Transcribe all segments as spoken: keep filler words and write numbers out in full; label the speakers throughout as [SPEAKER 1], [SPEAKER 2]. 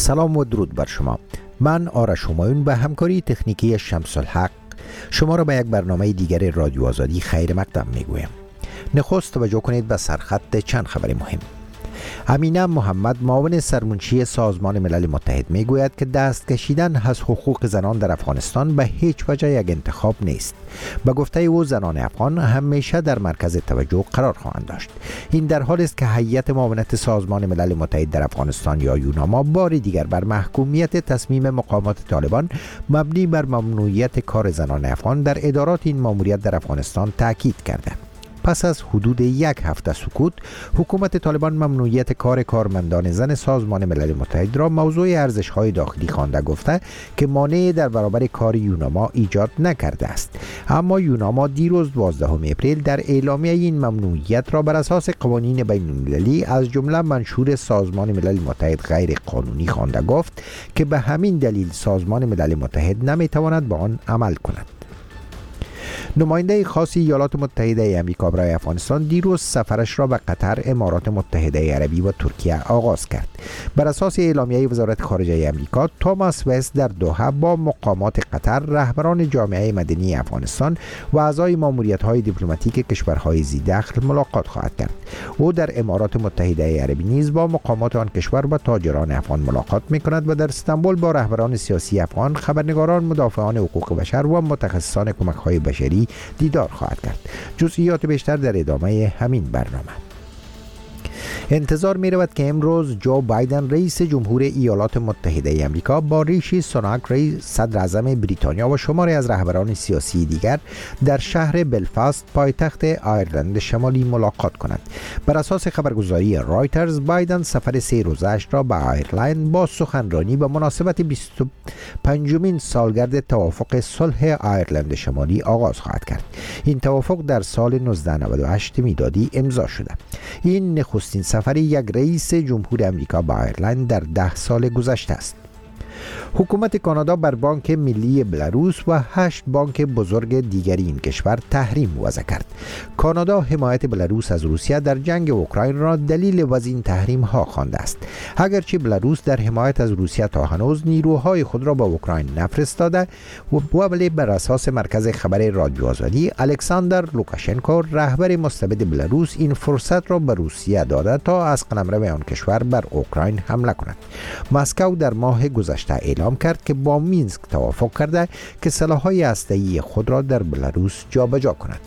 [SPEAKER 1] سلام و درود بر شما. من آرش همایون به همکاری تکنیکی شمس الحق شما را به یک برنامه دیگر رادیو آزادی خیر مقدم میگویم. نخست توجه کنید به سرخط چند خبر مهم. امینه محمد معاون سرمنشی سازمان ملل متحد میگوید که دست کشیدن از حقوق زنان در افغانستان به هیچ وجه یک انتخاب نیست. به گفته او زنان افغان همیشه در مرکز توجه قرار خواهند داشت. این در حالی است که هیئت معاونت سازمان ملل متحد در افغانستان یا یوناما بار دیگر بر محکومیت تصمیم مقامات طالبان مبنی بر ممنوعیت کار زنان افغان در ادارات این ماموریت در افغانستان تاکید کرده. پس از حدود یک هفته سکوت، حکومت طالبان ممنوعیت کار کارمندان زن سازمان ملل متحد را موضوع ارزش‌های داخلی خوانده، گفته که مانعی در برابر کار یوناما ایجاد نکرده است. اما یوناما دیروز دوازدهم اپریل در اعلامیه این ممنوعیت را بر اساس قوانین بین‌المللی از جمله منشور سازمان ملل متحد غیر قانونی خوانده، گفت که به همین دلیل سازمان ملل متحد نمی‌تواند به آن عمل کند. نماینده خاص ایالات متحده آمریکا برای افغانستان دیروز سفرش را به قطر، امارات متحده عربی و ترکیه آغاز کرد. بر اساس اعلامیه وزارت خارجه آمریکا، توماس وست در دوحه با مقامات قطر، رهبران جامعه مدنی افغانستان و اعضای ماموریت‌های دیپلماتیک کشورهای ذی‌دخل ملاقات خواهد کرد. او در امارات متحده عربی نیز با مقامات آن کشور و تاجران افغان ملاقات می‌کند و در استانبول با رهبران سیاسی افغان، خبرنگاران، مدافعان حقوق بشر و متخصصان کمک‌های بشری دیدار خواهد کرد. جزئیات بیشتر در ادامه همین برنامه. انتظار می رود که امروز جو بایدن رئیس جمهور ایالات متحده آمریکا با ریشی سوناک رئیس صدر اعظم بریتانیا و شماری از رهبران سیاسی دیگر در شهر بلفاست پایتخت آیرلند شمالی ملاقات کند. بر اساس خبرگزاری رایترز، بایدن سفر سه روزه‌اش را به آیرلند با سخنرانی به مناسبت بیست و پنجمین سالگرد توافق صلح آیرلند شمالی آغاز خواهد کرد. این توافق در سال نوزده نود و هشت میلادی امضا شده. این نخستین سفر یک رئیس جمهور آمریکا به آیرلند در ده سال گذشته است. حکومت کانادا بر بانک ملی بلاروس و هشت بانک بزرگ دیگری این کشور تحریم وضع کرد. کانادا حمایت بلاروس از روسیه در جنگ اوکراین را دلیل وضع این تحریم ها خوانده است. اگرچه بلاروس در حمایت از روسیه تا هنوز نیروهای خود را به اوکراین نفرستاده و ولی بر اساس مرکز خبر رادیو آزادی، الکساندر لوکاشنکو رهبر مستبد بلاروس این فرصت را به روسیه داده تا از قلمرو آن کشور بر اوکراین حمله کند. مسکو در ماه گذشته اعلام کرد که با مینسک توافق کرده که سلاح‌های هسته‌ای خود را در بلاروس جابجا کند.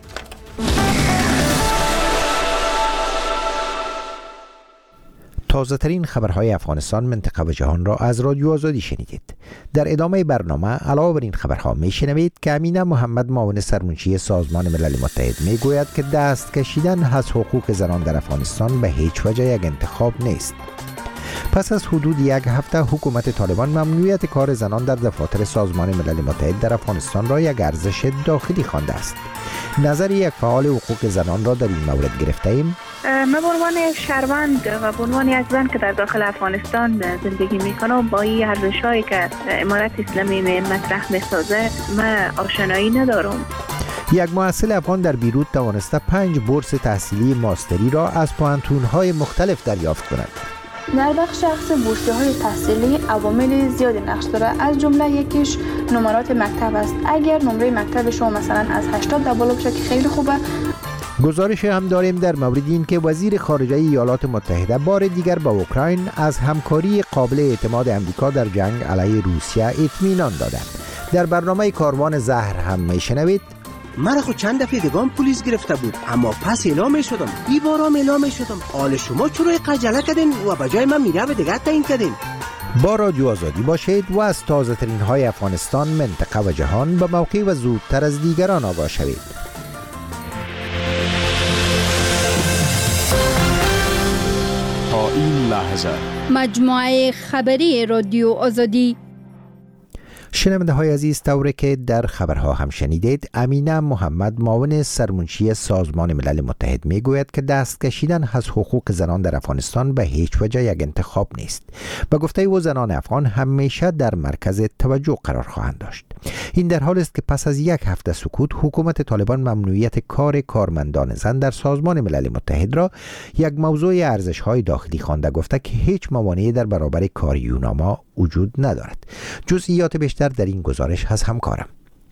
[SPEAKER 1] تازه ترین خبرهای افغانستان، منطقه و جهان را از رادیو آزادی شنیدید. در ادامه برنامه علاوه بر این خبرها میشنوید که امینه محمد معاون سرمنشی سازمان ملل متحد میگوید که دست کشیدن از حقوق زنان در افغانستان به هیچ وجه یک انتخاب نیست. پس از حدود یک هفته، حکومت طالبان ممنوعیت کار زنان در دفاتر سازمان ملل متحد در افغانستان را یک ارزش داخلی خوانده است. نظر یک فعال حقوق زنان را در این مورد گرفته ایم.
[SPEAKER 2] من به عنوان یک شهروند و به عنوان یک زن که در داخل افغانستان زندگی میکنم، با این ارزش‌هایی که امارت اسلامی مطرح میسازه من آشنایی ندارم.
[SPEAKER 1] یک محصل افغان در بیروت توانسته پنج بورس تحصیلی ماستری را از پوهنتون‌های مختلف دریافت کند.
[SPEAKER 3] در بخش شخص بورسیه‌های تحصیلی عوامل زیادی نقش داره، از جمله یکیش نمرات مکتب است. اگر نمره مکتب شما مثلا از هشتاد در بالا باشه که خیلی خوبه.
[SPEAKER 1] گزارش هم داریم در مورد این که وزیر خارجه ایالات متحده بار دیگر به اوکراین از همکاری قابل اعتماد امریکا در جنگ علیه روسیه اطمینان داده. در برنامه کاروان زهر هم میشنوید.
[SPEAKER 4] مرا خود چند دفعه دگان پلیس گرفته بود، اما پس اعلام شدم. ای بارام اعلام شدم. حال شما چرا عجله کردین و به جای من میره به دیگر تعیین کردین؟
[SPEAKER 1] با رادیو آزادی باشید و از تازه ترین های افغانستان، منطقه و جهان به موقع و زودتر از دیگران آگاه شوید.
[SPEAKER 5] تا این لحظه
[SPEAKER 6] مجموعه خبری رادیو آزادی.
[SPEAKER 1] شنونده های عزیز، طوری که در خبرها هم شنیدید، امینه محمد معاون سرمنشی سازمان ملل متحد می گوید که دست کشیدن از حقوق زنان در افغانستان به هیچ وجه یک انتخاب نیست. به گفته او زنان افغان همیشه در مرکز توجه قرار خواهند داشت. این در حال است که پس از یک هفته سکوت حکومت طالبان ممنوعیت کار کارمندان زن در سازمان ملل متحد را یک موضوع ارزش های داخلی خوانده، گفته که هیچ موانعی در برابر کاریوناما وجود ندارد. جزئیات بیشتر در این گزارش از همکارم.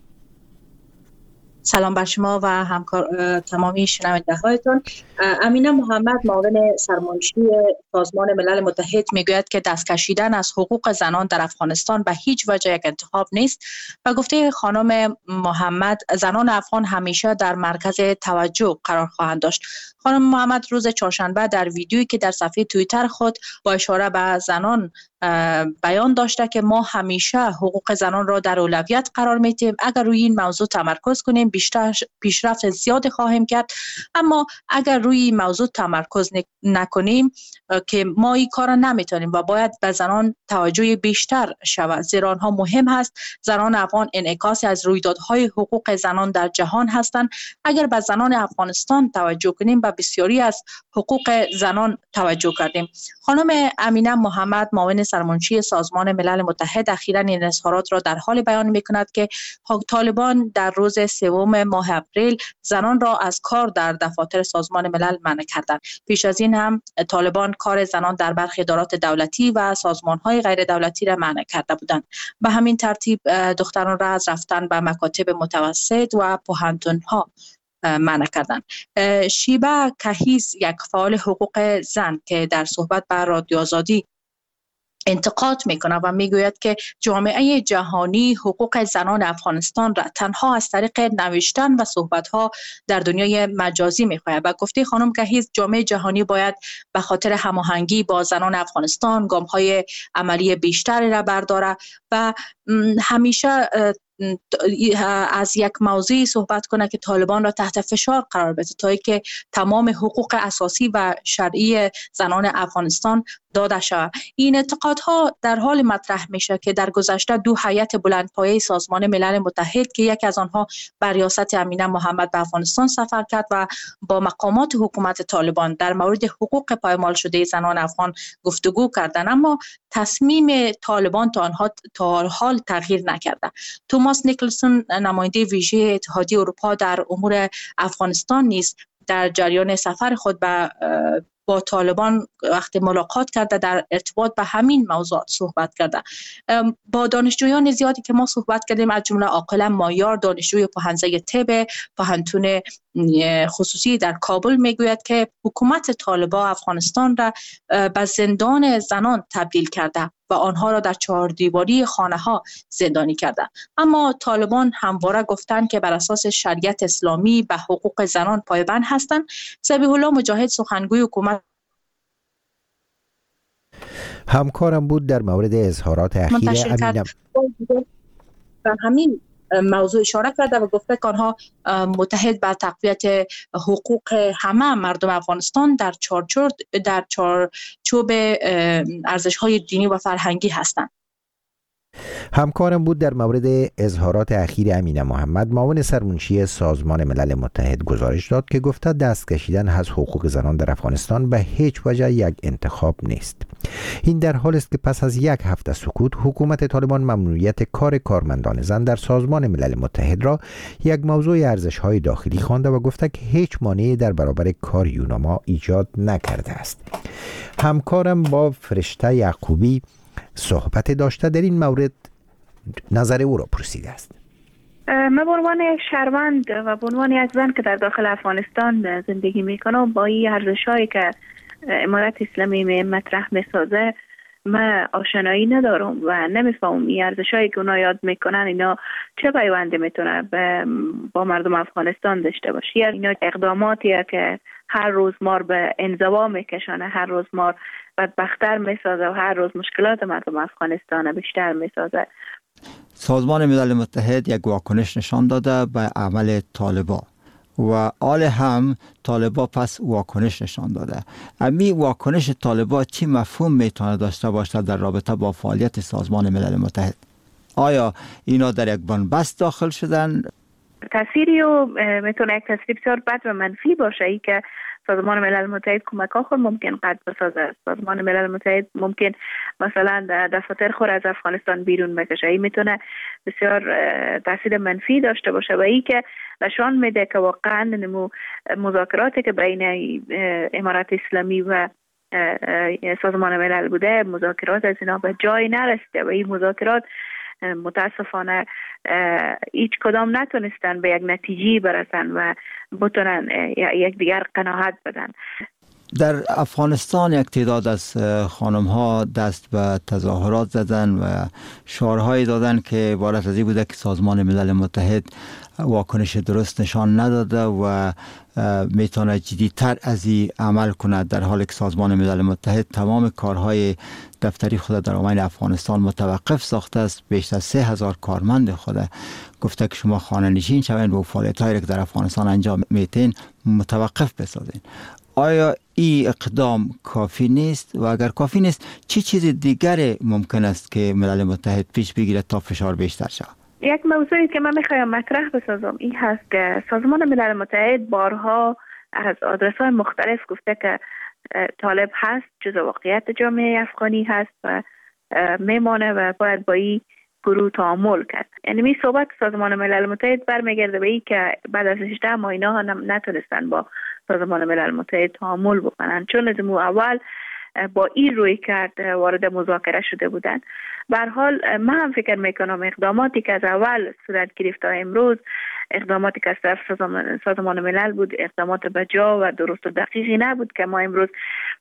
[SPEAKER 6] سلام بر شما و همکار تمامی شنونده هایتان. امینه محمد معاون سرمنشی سازمان ملل متحد میگوید که دست کشیدن از حقوق زنان در افغانستان به هیچ وجه یک انتخاب نیست و گفته خانم محمد زنان افغان همیشه در مرکز توجه قرار خواهند داشت. خانم محمد روز چهارشنبه در ویدیویی که در صفحه توییتر خود با اشاره به زنان بیان داشته که ما همیشه حقوق زنان را در اولویت قرار میدیم. اگر روی این موضوع تمرکز کنیم بیشتر پیشرفت زیاد خواهیم کرد، اما اگر روی این موضوع تمرکز نکنیم که ما این کار نمیتونیم و باید به زنان توجه بیشتر شود، زیرا آنها مهم هست. زنان افغان انعکاسی از رویدادهای حقوق زنان در جهان هستند. اگر به زنان افغانستان توجه کنیم به بسیاری از حقوق زنان توجه کردیم. خانم امینه محمد معاون سرمنشی سازمان ملل متحد اخیراً این اظهارات را در حال بیان می‌کند که طالبان در روز سوم ماه اپریل زنان را از کار در دفاتر سازمان ملل منع کردند. پیش از این هم طالبان کار زنان در برخی ادارات دولتی و سازمان‌های غیر دولتی را منع کرده بودند. به همین ترتیب دختران را از رفتن به مکاتب متوسط و پوهنتون‌ها منع کردن. شیبه کهیز یک فعال حقوق زن که در صحبت با رادیو آزادی انتقاد میکنه و میگوید که جامعه جهانی حقوق زنان افغانستان را تنها از طریق نوشتن و صحبت‌ها در دنیای مجازی میخواهد. و گفته خانم کهیز جامعه جهانی باید به خاطر هماهنگی با زنان افغانستان گام‌های عملی بیشتری را برداره و همیشه از یک موضوعی صحبت کنه که طالبان را تحت فشار قرار بده تا اینکه تمام حقوق اساسی و شرعی زنان افغانستان داده شود. این انتقادها در حال مطرح میشه که در گذشته دو هیئت بلندپایه سازمان ملل متحد که یکی از آنها بر ریاست امینه محمد به افغانستان سفر کرد و با مقامات حکومت طالبان در مورد حقوق پایمال شده زنان افغان گفتگو کردند، اما تصمیم طالبان تا آنها تا حال تغییر نکرده. توماس نیکلسون نماینده ویژه اتحادیه اروپا در امور افغانستان نیز در جریان سفر خود به با طالبان وقتی ملاقات کرده در ارتباط به همین موضوع صحبت کرده. با دانشجویان زیادی که ما صحبت کردیم از جمله عاقله مایار دانشجوی پوهنځی طب پوهنتون خصوصی در کابل میگوید که حکومت طالبان افغانستان را به زندان زنان تبدیل کرده و آنها را در چهار دیواری خانه ها زندانی کرده. اما طالبان همواره گفتند که بر اساس شریعت اسلامی به حقوق زنان پایبند هستند. ذبیح الله مجاهد سخنگوی حکومت
[SPEAKER 1] همکارم بود در مورد اظهارات اخیر امینه
[SPEAKER 6] و همین موضوع اشاره کرده و گفته که آنها متحد به تقویت حقوق همه مردم افغانستان در چارچوب در چارچوب ارزش‌های دینی و فرهنگی هستند.
[SPEAKER 1] همکارم بود در مورد اظهارات اخیر امینه محمد معاون سرمنشی سازمان ملل متحد گزارش داد که گفته دست کشیدن از حقوق زنان در افغانستان به هیچ وجه یک انتخاب نیست. این در حال است که پس از یک هفته سکوت حکومت طالبان ممنوعیت کار کارمندان زن در سازمان ملل متحد را یک موضوع ارزش‌های داخلی خوانده و گفته که هیچ مانعی در برابر کاریوناما ایجاد نکرده است. همکارم با فرشته یعقوبی صحبت داشته در این مورد نظر او را پرسیده است.
[SPEAKER 2] من به عنوان یک شهروند و به عنوان یک زن که در داخل افغانستان زندگی میکنم با این ارزش‌هایی که امارت اسلامی می مطرح میسازه من آشنایی ندارم و نمیفهمم این ارزش‌هایی که اونا یاد میکنن اینا چه پیوندی میتونه با مردم افغانستان داشته باشه. یا اینا اقداماتیه که هر روز ما به انزوا میکشانه، هر روز ما بدبختر میسازه و هر روز مشکلات مردم افغانستان بیشتر میسازه.
[SPEAKER 5] سازمان ملل متحد یک واکنش نشان داده به عمل طالبان و آل هم طالبان پس واکنش نشان داده. امی واکنش طالبان چی مفهوم میتونه داشته باشه در رابطه با فعالیت سازمان ملل متحد؟ آیا اینا در یک بنبست داخل شدن؟
[SPEAKER 2] تاثیری و میتونه یک تاثیر بسیار بد و منفی باشه، ای که سازمان ملل متحد کمک ها خود ممکن قطع بسازه. سازمان ملل متحد ممکن مثلا دفاتر خود از افغانستان بیرون بکشه. این میتونه بسیار تاثیر منفی داشته باشه و ای که نشان میده که واقعا نمو مذاکراتی که بین امارات اسلامی و سازمان ملل بوده، مذاکرات از اینا به جای نرسیده و این مذاکرات متاسفانه هیچ کدام نتونستن به یک نتیجه برسن و بتونن یک دیگر قناعت بدن.
[SPEAKER 5] در افغانستان یک تعداد از خانم ها دست به تظاهرات زدن و شعارهایی دادن که عبارت از این بوده که سازمان ملل متحد واکنش درست نشان نداده و میتونه جدیتر از این عمل کند، در حالی که سازمان ملل متحد تمام کارهای دفتری خود در امین افغانستان متوقف ساخته است. بیشتر از سه هزار کارمند خود گفته که شما خانه نشین شوین و فعالیت‌هایی که در افغانستان انجام میتین متوقف بسازین. آیا این اقدام کافی نیست و اگر کافی نیست چی چیز دیگری ممکن است که ملل متحد پیش بگیرد تا فشار بیشتر شود؟
[SPEAKER 2] یک موضوعی که من میخوایم مطرح بسازم این هست که سازمان ملل متحد بارها از آدرس‌های مختلف گفته که طالب هست، جزء واقعیت جامعه افغانی هست و میمانه و باید با این گروه تعامل کرد. یعنی می صحبت سازمان ملل متحد برمیگرده به این که بعد از هجده ماه اینا نتونستن با سازمان ملل متحد تعامل بکنن، چون از اول با این روی کرد وارد مذاکره شده بودن. به هر حال من هم فکر میکنم اقداماتی که از اول صورت گرفت تا امروز، اقداماتی که از طرف سازمان, سازمان ملل بود، اقدامات بجا و درست و دقیقی نبود که ما امروز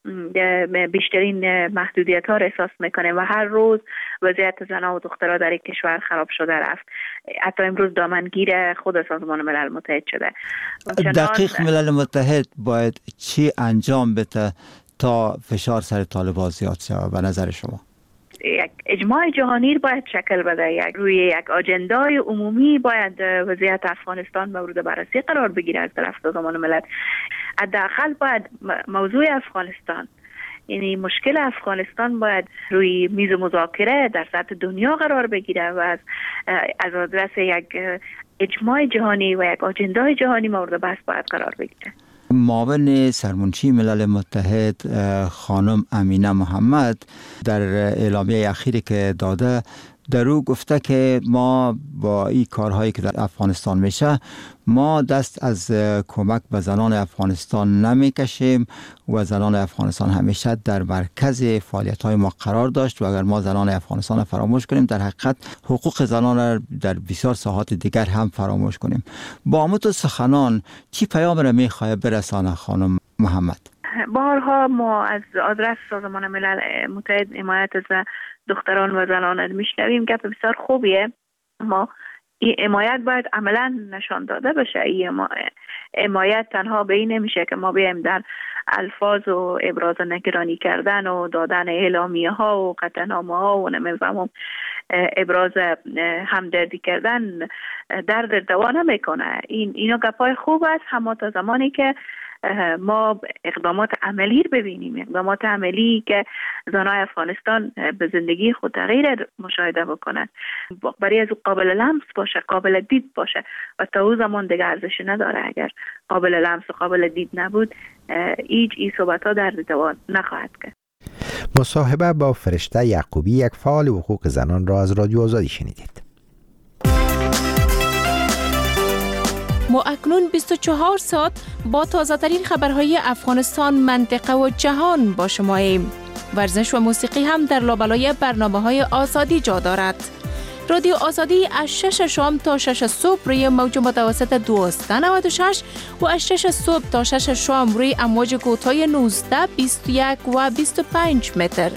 [SPEAKER 2] بیشترین محدودیت ها را احساس میکنیم و هر روز وضعیت زنان و دخترها در کشور خراب شده رفت. حتی امروز دامنگیر خود سازمان ملل متحد شده.
[SPEAKER 5] دقیق ملل متحد باید چی انجام بده تا فشار سر طالبان زیاد شود به نظر شما؟
[SPEAKER 2] یک اجماع جهانی باید شکل بده، یک روی یک آجندای عمومی باید وضعیت افغانستان مورد بررسی قرار بگیره از طرف سازمان ملل. حداقل باید موضوع افغانستان، یعنی مشکل افغانستان باید روی میز مذاکره در سطح دنیا قرار بگیره و از از آدرس یک اجماع جهانی و یک آجندای جهانی مورد بحث باید قرار بگیره.
[SPEAKER 5] معاون سرمنشی ملل متحد خانم امینه محمد در اعلامیه اخیری که داده در او گفته که ما با این کارهایی که در افغانستان میشه ما دست از کمک به زنان افغانستان نمیکشیم و زنان افغانستان همیشه در مرکز فعالیت‌های ما قرار داشت و اگر ما زنان افغانستان فراموش کنیم در حقیقت حقوق زنان را در بسیار ساحات دیگر هم فراموش کنیم. با آمد سخنان چی پیام را میخواد برسانه خانم محمد؟
[SPEAKER 2] بارها ما از آدرس سازمان ملل متحد حمایت از دختران و زنان میشنویم که بسیار خوبیه، ما این حمایت باید عملا نشان داده بشه. این حمایت تنها به این نمیشه که ما بیایم در الفاظ و ابراز نگرانی کردن و دادن اعلامیه ها و قطعنامه ها و نمیفهمم ابراز همدردی کردن درد دوا نمیکنه. این اینا گپای خوب است، اما تا زمانی که ما اقدامات عملی رو ببینیم، اقدامات عملی که زنای افغانستان به زندگی خود تغییر مشاهده بکنن، برای از قابل لمس باشه، قابل دید باشه و تا او زمان دیگه ارزش نداره. اگر قابل لمس و قابل دید نبود هیچ ای صحبت ها در دوا نخواهد کرد.
[SPEAKER 1] مصاحبه با فرشته یعقوبی، یک فعال حقوق زنان را از رادیو آزادی شنیدید.
[SPEAKER 7] ما اکنون بیست و چهار ساعت با تازه ترین خبرهای افغانستان، منطقه و جهان با شماییم. ورزش و موسیقی هم در لابلای برنامه‌های آزادی جا دارد. رادیو آزادی از شش شام تا شش صبح روی موج متوسط دویست و نود و شش و از شش صبح تا شش شام روی امواج کوتاه نوزده، بیست و یک و بیست و پنج متر.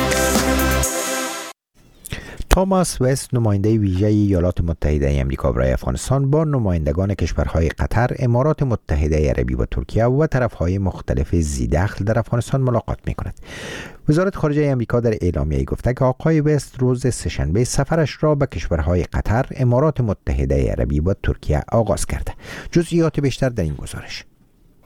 [SPEAKER 1] توماس وست، نماینده ویژه ایالات متحده آمریکا برای افغانستان، با نمایندگان کشورهای قطر، امارات متحده عربی و ترکیه و طرفهای مختلف ذی‌دخل در افغانستان ملاقات می‌کند. وزارت خارجه آمریکا در اعلامیه‌ای گفته که آقای وست روز سه‌شنبه سفرش را به کشورهای قطر، امارات متحده عربی و ترکیه آغاز کرده. جزئیات بیشتر در این گزارش.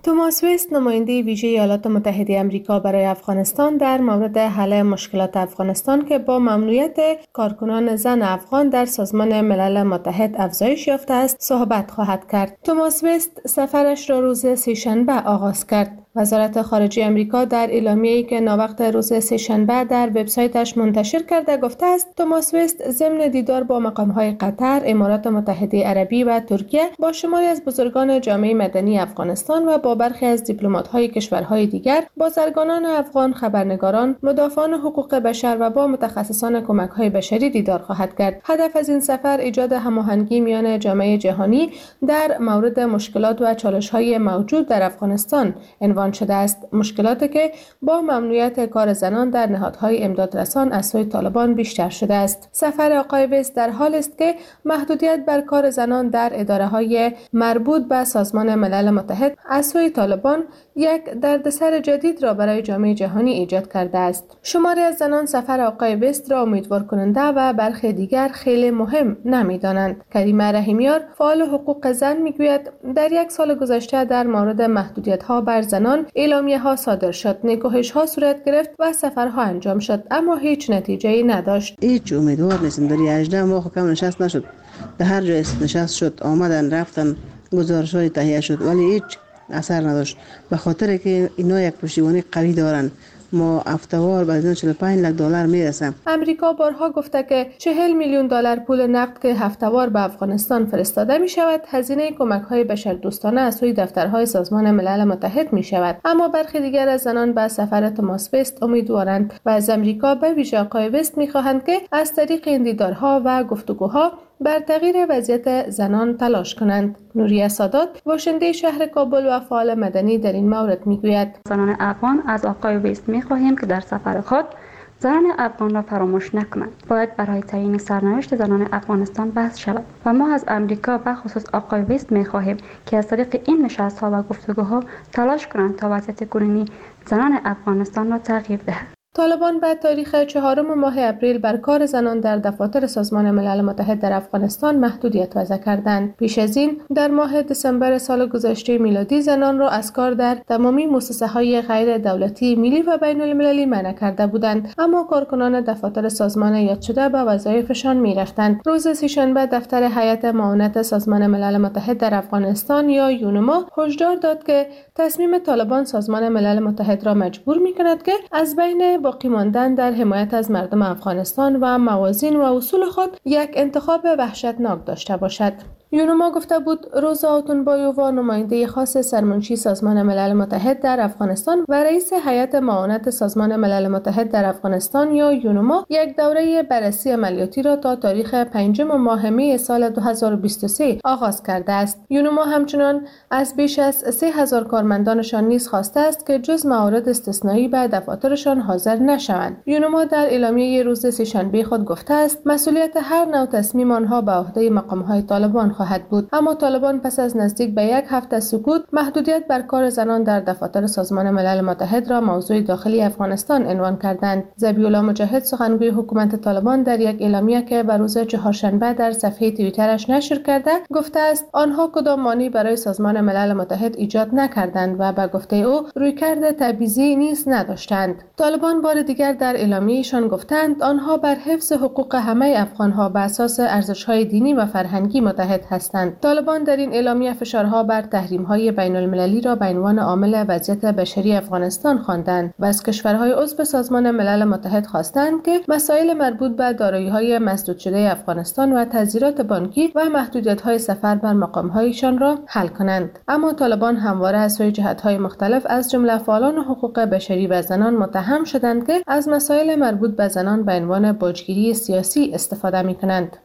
[SPEAKER 8] توماس وست، نماینده ویژه ایالات متحده آمریکا برای افغانستان، در مورد حل مشکلات افغانستان که با ممنوعیت کارکنان زن افغان در سازمان ملل متحد افزایش یافته است صحبت خواهد کرد. توماس وست سفرش را روز سه‌شنبه آغاز کرد. وزارت خارجه آمریکا در اعلامیه‌ای که ناوقت روز سه‌شنبه در وبسایتش منتشر کرده گفته است توماس وست ضمن دیدار با مقام‌های قطر، امارات متحده عربی و ترکیه با شماری از بزرگان جامعه مدنی افغانستان و با برخی از دیپلمات‌های کشورهای دیگر، بازرگانان افغان، خبرنگاران، مدافعان حقوق بشر و با متخصصان کمک‌های بشری دیدار خواهد کرد. هدف از این سفر ایجاد هماهنگی میان جامعه جهانی در مورد مشکلات و چالش‌های موجود در افغانستان عنوان شده است، مشکلاتی که با ممنوعیت کار زنان در نهادهای امدادرسان از سوی طالبان بیشتر شده است. سفر آقای وست در حال است که محدودیت بر کار زنان در اداره‌های مربوط به سازمان ملل متحد از سوی طالبان یک دردسر جدید را برای جامعه جهانی ایجاد کرده است. شماری از زنان سفر آقای وست را امیدوار کننده و برخی دیگر خیلی مهم نمی‌دانند. کریمه رحیمیار، فعال حقوق زن، میگوید در یک سال گذشته در مورد محدودیت‌ها بر زنان اعلامیه‌ها صادر شد، نکوهش‌ها صورت گرفت و سفرها انجام شد، اما هیچ نتیجه‌ای نداشت.
[SPEAKER 9] هیچ امیدوار نیستم. در هجده ماه کم نشست نشد. در هر جای نشست شد، آمدن رفتن، گزارش‌های تهیه شد ولی هیچ اثر نداشت. به خاطر که اینا یک پشتیبانی قوی دارن. ما هفته‌وار به چهل و پنج لک دلار میرسم.
[SPEAKER 8] امریکا بارها گفته که چهل میلیون دلار پول نقد که هفته‌وار به افغانستان فرستاده می شود هزینه کمک‌های بشردوستانه از سوی دفترهای سازمان ملل متحد می شود. اما برخی دیگر از زنان به سفر توماس وست امیدوارند و از امریکا به ویژه آقای وست می خواهند که از طریق این دیدارها و گفتگوها بر تغییر وضعیت زنان تلاش کنند. نوریه سادات، باشنده شهر کابل و فعال مدنی، در این مورد میگوید
[SPEAKER 10] زنان افغان از آقای وست میخواهیم که در سفر خود زنان افغان را فراموش نکنند. باید برای تعیین سرنوشت زنان افغانستان بحث شود و ما از امریکا به خصوص آقای وست میخواهیم که از طریق این نشست‌ها و گفتگوها تلاش کنند تا وضعیت کنونی زنان افغانستان را تغییر دهند.
[SPEAKER 8] طالبان بعد تاریخ چهارم ماه اپریل بر کار زنان در دفاتر سازمان ملل متحد در افغانستان محدودیت وضع کردند. پیش از این در ماه دسامبر سال گذشته میلادی زنان را از کار در تمامی مؤسسه‌های غیر دولتی ملی و بین المللی منع کرده بودند، اما کارکنان دفاتر سازمان یاد شده به وظایفشان می‌رفتند. روز سه‌شنبه دفتر هیئت معاونت سازمان ملل متحد در افغانستان یا یونما هشدار داد که تصمیم طالبان سازمان ملل متحد را مجبور می‌کند که از بین باقی ماندن در حمایت از مردم افغانستان و موازین و اصول خود یک انتخاب وحشتناک داشته باشد. یونما گفته بود روزا آتونبایووا، نماینده خاص سرمنشی سازمان ملل متحد در افغانستان و رئیس هیئت معاونت سازمان ملل متحد در افغانستان یا یونما، یک دوره بررسی عملیاتی را تا تاریخ پنجم ماه می سال دو هزار و بیست و سه آغاز کرده است. یونما همچنان از بیش از سه هزار کارمندانشان نیز خواسته است که جز موارد استثنایی به دفاترشان حاضر نشوند. یونما در اعلامیه روز سه‌شنبه خود گفته است مسئولیت هر نوع تصمیم آنها به عهده مقام‌های طالبان خواهد بود. اما طالبان پس از نزدیک به یک هفته سکوت محدودیت بر کار زنان در دفاتر سازمان ملل متحد را موضوع داخلی افغانستان عنوان کردند. ذبیح‌الله مجاهد، سخنگوی حکومت طالبان، در یک اعلامیه که به روز چهارشنبه در صفحه توییترش نشر کرده گفته است آنها کدام مانعی برای سازمان ملل متحد ایجاد نکردند و به گفته او رویکرد تبعیضی نیز نداشتند. طالبان بار دیگر در اعلامیه‌شان گفتند آنها بر حفظ حقوق همه افغان‌ها بر اساس ارزش‌های دینی و فرهنگی متحد هستند. طالبان در این اعلامیه فشارها بر تحریم‌های بین‌المللی را به عنوان عامل وضعیت بشری افغانستان خواندند و از کشورهای عضو سازمان ملل متحد خواستند که مسائل مربوط به دارایی‌های مسدود شده افغانستان و تذیرات بانکی و محدودیت‌های سفر بر مقام‌هایشان را حل کنند. اما طالبان همواره از سوی جهت‌های مختلف از جمله فعالان حقوق بشری و زنان متهم شدند که از مسائل مربوط به زنان به عنوان باجگیری سیاسی استفاده می‌کنند.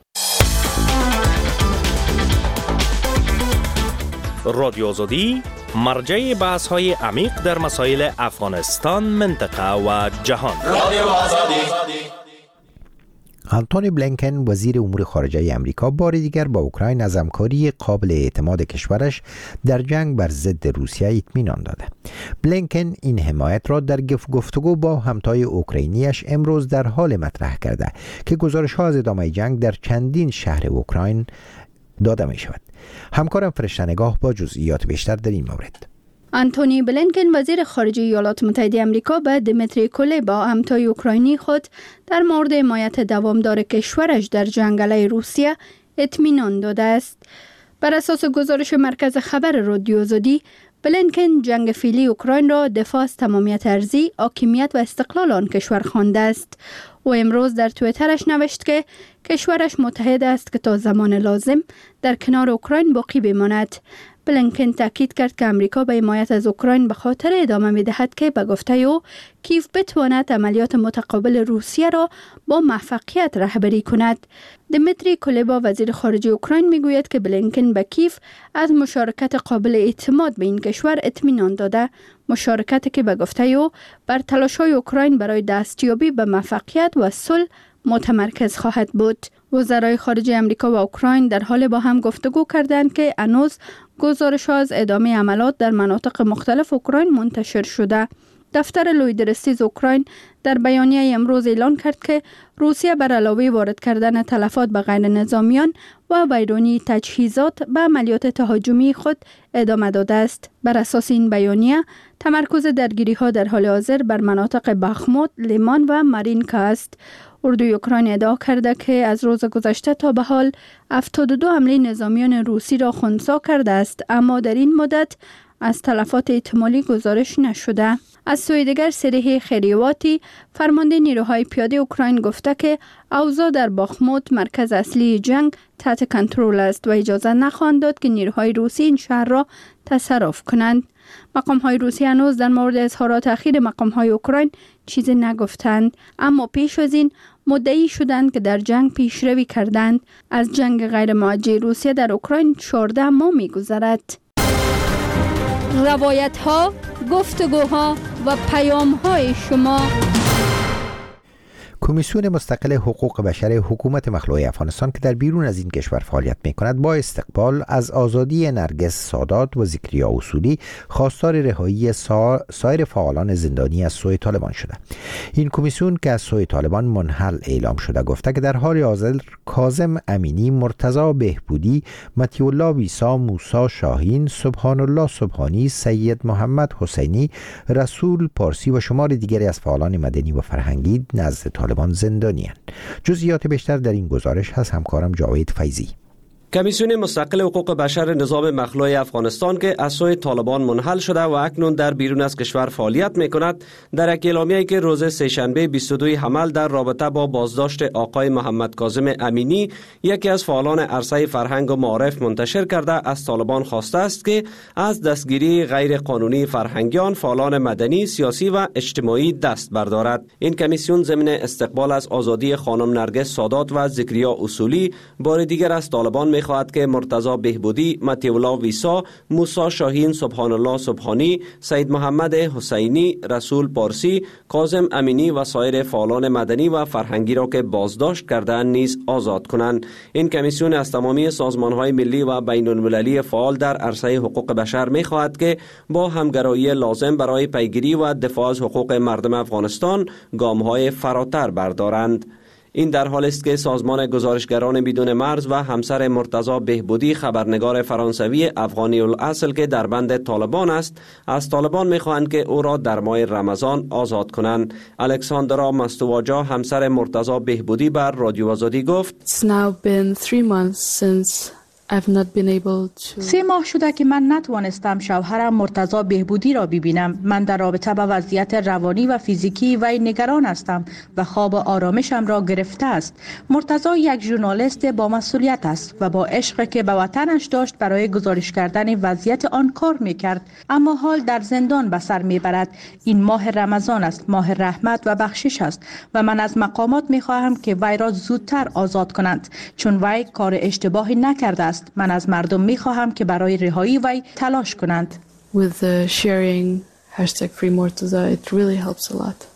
[SPEAKER 11] رادیو آزادی مرجع بحث های عمیق در مسائل افغانستان، منطقه و جهان. رادیو آزادی.
[SPEAKER 1] آنتونی بلینکن، وزیر امور خارجه امریکا، بار دیگر با اوکراین از همکاری قابل اعتماد کشورش در جنگ بر ضد روسیه اطمینان داده. بلینکن این حمایت را در گفتگو با همتای اوکراینیش امروز در حال مطرح کرده که گزارش‌ها از ادامه جنگ در چندین شهر اوکراین داده می شود. همکارم فرشته نگاه با جزئیات بیشتر در این مورد.
[SPEAKER 12] آنتونی بلینکن وزیر خارجه ایالات متحده آمریکا به دمیتری کولبا همتای اوکراینی خود در مورد حمایت دوامدار کشورش در جنگ علیه روسیه اطمینان داده است. بر اساس گزارش مرکز خبر رادیو آزادی، بلینکن جنگ فعلی اوکراین را دفاع از تمامیت ارضی، حاکمیت و استقلال آن کشور خوانده است. او امروز در توییترش نوشت که کشورش متحد است که تا زمان لازم در کنار اوکراین باقی بماند. بلینکن تاکید کرد که امریکا به حمایت از اوکراین به خاطر ادامه می‌دهد که به گفته او کیف بتواند عملیات متقابل روسیه را با موفقیت رهبری کند. دمیتری کولبا وزیر خارجه اوکراین میگوید که بلینکن به کیف از مشارکت قابل اعتماد به این کشور اطمینان داده، مشارکتی که به گفته او بر تلاش‌های اوکراین برای دستیابی به موفقیت و صلح متمرکز خواهد بود. وزرای خارجه امریکا و اوکراین در حال با هم گفتگو کردند که هنوز گزارش‌ها از ادامه عملیات در مناطق مختلف اوکراین منتشر شده. دفتر لویدرستیز اوکراین در بیانیه امروز اعلان کرد که روسیه بر علاوه وارد کردن تلفات به غیر نظامیان و بیرونی تجهیزات به عملیات تهاجمی خود ادامه داده است. بر اساس این بیانیه، تمرکز درگیری‌ها در حال حاضر بر مناطق بخموت، لیمان و مارینکا است. اردوی اوکراین ادعا کرده که از روز گذشته تا به حال هفتاد و دو حمله نظامیان روسی را خنثی کرده است، اما در این مدت از تلفات احتمالی گزارش نشده. از سوی دیگر سریح خیریواتی فرمانده نیروهای پیاده اوکراین گفته که اوضاع در باخموت مرکز اصلی جنگ تحت کنترل است و اجازه نخواهند داد که نیروهای روسی این شهر را تصرف کنند. مقام‌های روسی هنوز در مورد اظهارات اخیر مقام‌های اوکراین چیزی نگفتند، اما پیش از این مدعی شدند که در جنگ پیشروی کردند. از جنگ غیر موجه روسیه در اوکراین چهارده ماه می‌گذرد. روایت‌ها، گفتگوها و پیام‌های شما.
[SPEAKER 1] کمیسیون مستقل حقوق بشر حکومت مخلوع افغانستان که در بیرون از این کشور فعالیت می‌کند با استقبال از آزادی نرگس سادات و ذکریا اصولی خواستار رهایی سا... سایر فعالان زندانی از سوی طالبان شده. این کمیسیون که از سوی طالبان منحل اعلام شده گفته که در حال حاضر کاظم امینی، مرتضی بهبودی، مطیع الله ویسا، موسی شاهین، سبحان الله سبحانی، سید محمد حسینی، رسول پارسی و شمار دیگری از فعالان مدنی و فرهنگی نزد طالبان زندانیان. جزئیات بیشتر در این گزارش هست همکارم جاوید فیضی.
[SPEAKER 13] کمیسیون مستقل حقوق بشر نظام مخلوع افغانستان که از سوی طالبان منحل شده و اکنون در بیرون از کشور فعالیت می‌کند، در یک اعلامیه‌ای که روز سه‌شنبه بیست و دو حمل در رابطه با بازداشت آقای محمد کاظم امینی، یکی از فعالان عرصه فرهنگ و معارف منتشر کرده، از طالبان خواسته است که از دستگیری غیر قانونی فرهنگیان، فعالان مدنی، سیاسی و اجتماعی دست بردارد. این کمیسیون ضمن استقبال از آزادی خانم نرگس سادات و ذکریا اصولی بار دیگر از طالبان خواهد که مرتضی بهبودی، مطیع الله ویسا، موسی شاهین، سبحان الله سبحانی، سید محمد حسینی، رسول پارسی، کاظم امینی و سایر فعالان مدنی و فرهنگی را که بازداشت کردند نیز آزاد کنند. این کمیسیون از تمامی سازمان‌های ملی و بین‌المللی فعال در عرصه حقوق بشر می‌خواهد که با همگرایی لازم برای پیگیری و دفاع از حقوق مردم افغانستان گام‌های فراتر بردارند. این در حال است که سازمان گزارشگران بدون مرز و همسر مرتضی بهبودی، خبرنگار فرانسوی افغانی الاصل که در بند طالبان است، از طالبان می‌خواهند که او را در ماه رمضان آزاد کنند. الکساندرا مستواجا، همسر مرتضی بهبودی، بر رادیو آزادی گفت:
[SPEAKER 14] It's now been three months since I've not been able to...
[SPEAKER 6] سه ماه شده که من نتوانستم شوهرم مرتضی بهبودی را ببینم. من در رابطه با وضعیت روانی و فیزیکی وی نگران هستم و خواب آرامشم را گرفته است. مرتضی یک ژورنالیست با مسئولیت است و با عشقی که به وطنش داشت برای گزارش کردن وضعیت آن کار میکرد، اما حال در زندان به سر میبرد. این ماه رمضان است، ماه رحمت و بخشش است و من از مقامات میخواهم که وی را زودتر آزاد کنند، چون وی کار اشتباهی نکرده است. من از مردم میخواهم که برای رهایی وی تلاش کنند.
[SPEAKER 14] With the sharing hashtag free Murtaza, it really helps a lot.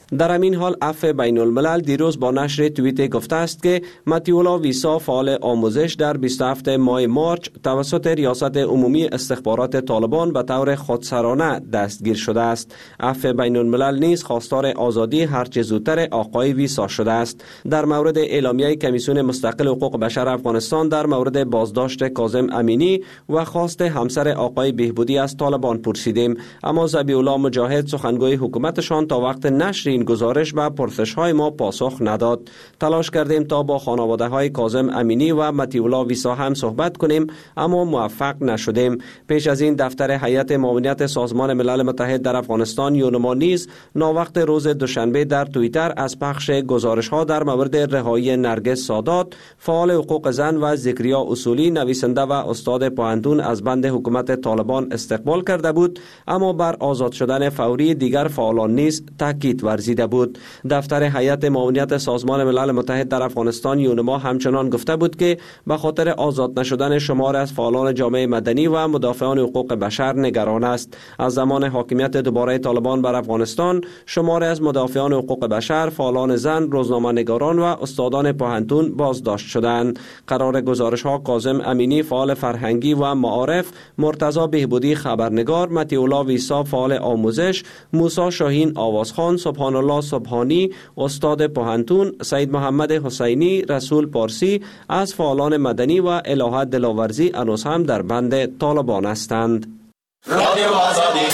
[SPEAKER 13] در همین حال عفو بین الملل دیروز با نشر توییت گفته است که متیولا ویسا فعال آموزش در بیست و هفتم ماه مارچ توسط ریاست عمومی استخبارات طالبان به طور خودسرانه دستگیر شده است. عفو بین الملل نیز خواستار آزادی هرچه زودتر آقای ویسا شده است. در مورد اعلامیه کمیسیون مستقل حقوق بشر افغانستان در مورد بازداشت کاظم امینی و خواست همسر آقای بهبودی از طالبان پرسیدیم، اما ذبیح الله مجاهد سخنگوی حکومتشان تا وقت نشر این گزارش به پرسش‌های ما پاسخ نداد. تلاش کردیم تا با خانواده‌های کاظم امینی و متیولا ویسا هم صحبت کنیم اما موفق نشدیم. پیش از این دفتر هیئت معاونت سازمان ملل متحد در افغانستان یونما نیز ناوقت روز دوشنبه در توییتر از پخش گزارش‌ها در مورد رهایی نرگس سادات، فعال حقوق زن و ذکریا اصولی نویسنده و استاد پوهنتون از بند حکومت طالبان استقبال کرده بود، اما بر آزاد شدن فوری دیگر فعالان نیز تاکید ورزیده بود. دفتر هیئت معاونت سازمان ملل متحد در افغانستان یونما همچنان گفته بود که به خاطر آزاد نشدن شمار از فعالان جامعه مدنی و مدافعان حقوق بشر نگران است. از زمان حاکمیت دوباره طالبان بر افغانستان شمار از مدافعان حقوق بشر، فعالان زن، روزنامه‌نگاران و استادان پوهنتون بازداشت شدند. قرار گزارش‌ها کاظم امینی فعال فرهنگی و معارف، مرتضی بهبودی خبرنگار، متیولا ویسا فعال آموزش، موسی شاهین آوازخوان، سبحان الله سبحانی استاد پوهنتون، سید محمد حسینی، رسول پارسی از فعالان مدنی و الهه دلاورزی هنوز هم در بند طالبان هستند. رادیو آزادی.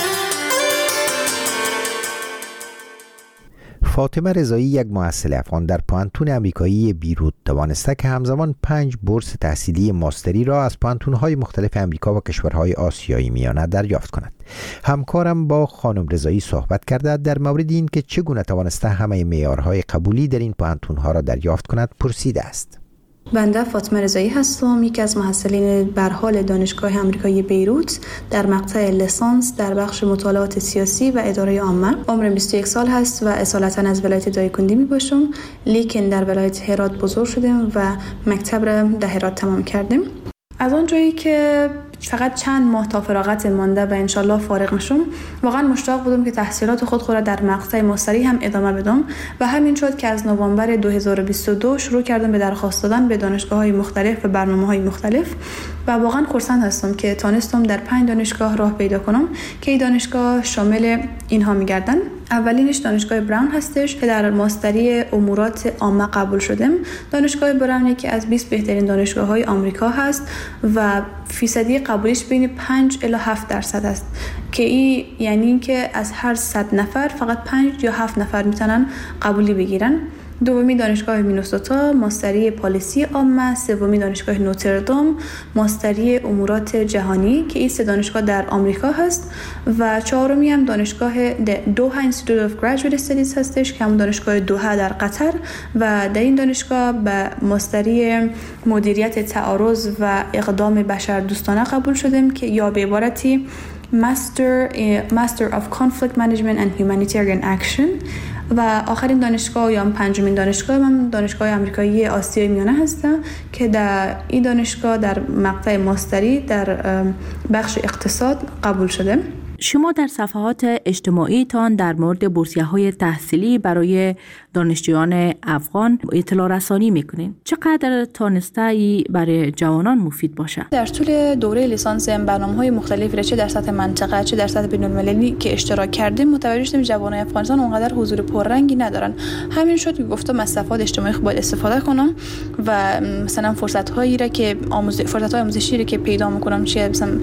[SPEAKER 1] فاطمه رضایی، یک محصل افغان در پوهنتون امریکایی بیروت، توانسته که همزمان پنج بورس تحصیلی ماستری را از پوهنتون‌های مختلف امریکا و کشورهای آسیایی میانه دریافت کند. همکارم با خانم رضایی صحبت کرده در مورد این که چگونه توانسته همه معیارهای قبولی در این پوهنتون‌ها را دریافت کند پرسیده است.
[SPEAKER 3] بنده فاطمه رضایی هستم، یکی از محصلین برحال دانشگاه امریکایی بیروت در مقطع لیسانس در بخش مطالعات سیاسی و اداره عامه. عمرم بیست و یک سال هست و اصالتا از ولایت دایکندی می باشم، لیکن در ولایت هرات بزرگ شدم و مکتب را در هرات تمام کردم. از اون جایی که فقط چند ماه تا فراغت مانده و انشالله فارغ میشم، واقعا مشتاق بودم که تحصیلات خود خود را در مقطع ماستری هم ادامه بدم و همین شد که از نوامبر دو هزار و بیست و دو شروع کردم به درخواست دادن به دانشگاه‌های مختلف و برنامه‌های مختلف و واقعا خرسند هستم که تونستم در پنج دانشگاه راه پیدا کنم که این دانشگاه شامل اینها می‌گردن. اولینش دانشگاه براون هستش که در ماستری امورات عامه قبول شدم. دانشگاه براون که از بیست بهترین دانشگاه‌های آمریکا هست و فیصدی قبولیش بین پنج الی هفت درصد است که این یعنی این که از هر صد نفر فقط پنج یا هفت نفر میتونن قبولی بگیرن. دومی دانشگاه مینوسوتا ماستری پالیسی عامه، سومی دانشگاه نوتردام ماستری امورات جهانی که این سه دانشگاه در آمریکا هست و چهارمی هم دانشگاه دوحه اینستیتوت آف گریجویت استادیز هستش که هم دانشگاه دوحه در قطر و در این دانشگاه به ماستری مدیریت تعارض و اقدام بشردوستانه قبول شدم که یا به عبارتی Master Master of Conflict Management and Humanitarian Action. و آخرین دانشگاه یا پنجمین دانشگاه من دانشگاه آمریکایی آسیای میانه هستم که در این دانشگاه در مقطع ماستری در بخش اقتصاد قبول شده.
[SPEAKER 15] شما در صفحات اجتماعی تان در مورد بورسیه‌های تحصیلی برای دانشجویان افغان اطلاع رسانی میکنین. چقدر تانسته ای برای جوانان مفید باشه؟
[SPEAKER 3] در طول دوره لیسانس برنامه‌های مختلفی را چه در سطح منطقه چه در سطح بین‌المللی که اشتراک کردیم متوجه شدیم جوانان افغانستان اونقدر حضور پررنگی ندارن. همین شد که گفتم از صفحات اجتماعی باید استفاده کنم و مثلا فرصت‌هایی را که آموزش فرصت‌های آموزشی را که پیدا می‌کنم چه مثلا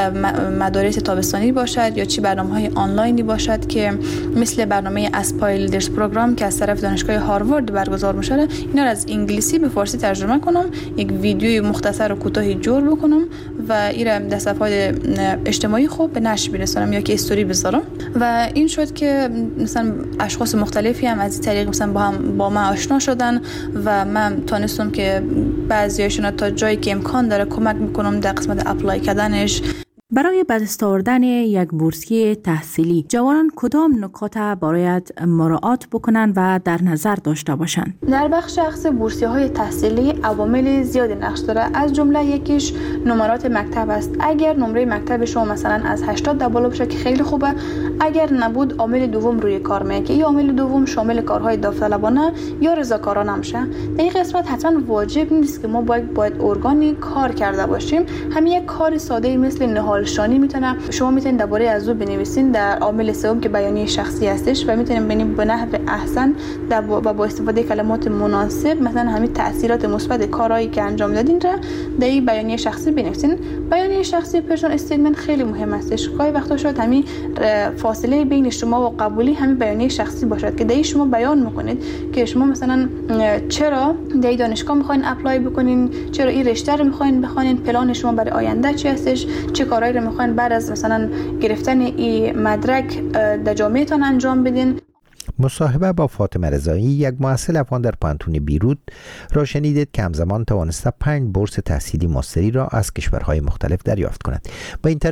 [SPEAKER 3] مدارس تابستانی باشد یا چی برنامه‌های آنلاینی باشد که مثل برنامه اسپایل لیدرز پروگرام که از طرف دانشگاه هاروارد برگزار میشه، اینا را از انگلیسی به فارسی ترجمه کنم، یک ویدیوی مختصر و کوتاهی جور بکنم و این را در صفحات اجتماعی خوب به نشر برسونم یا که استوری بذارم و این شد که مثلا اشخاص مختلفی هم از این طریق مثلا با هم با من آشنا شدن و من تونستم که بعضیاشون تا جایی که امکان داره کمک میکنم در قسمت اپلای کردنش.
[SPEAKER 15] برای به دست آوردن یک بورسیه تحصیلی جوانان کدام نکات باید مراعات بکنند و در نظر داشته باشند؟
[SPEAKER 3] در بخش شخص بورسیه های تحصیلی عوامل زیادی نقش داره. از جمله یکیش نمرات مکتب است. اگر نمره مکتب شما مثلا از هشتاد در بالا باشه که خیلی خوبه، اگر نبود عامل دوم روی کار میگه که این عامل دوم شامل کارهای داوطلبانه یا رضاکارانه میشه. در این قسمت حتما واجب نیست که ما باید باید ارگانی کار کرده باشیم. همین یک کار ساده مثل نهالشانی میتونه شما میتونید درباره از او بنویسین در عامل سوم که بیانیه شخصی هستش و میتونید ببینید به نحو احسن در با, با استفاده کلمات مناسب مثلا همین تاثیرات مثبت کارهایی که انجام دادین را در این بیانیه شخصی بنویسین. بیانیه شخصی پرسون استیتمنت خیلی مهم هستش. گاهی وقتا شاید همین فاصله بین شما و قبولی همین بیانیه شخصی باشد که در شما بیان میکنید که شما مثلا چرا در دانشگاه میخواین اپلای بکنین، چرا این رشته رو میخواین بخونین، پلان شما برای آینده چی هستش، چه کارهایی رو میخواین بعد از مثلا گرفتن این مدرک در جامعهتان انجام بدین.
[SPEAKER 1] مصاحبه با فاطمه رضایی، یک محصل افغان در پانتون بیروت را شنیدید که همزمان توانسته پنج بورس تحصیلی ماستری را از کشورهای مختلف دریافت کند. با این